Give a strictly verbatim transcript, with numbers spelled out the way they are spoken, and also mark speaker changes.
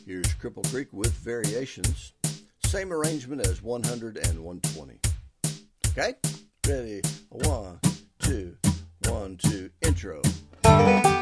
Speaker 1: Here's Cripple Creek with variations. Same arrangement as one hundred and one twenty. Okay? Ready? One, two, one, two, intro.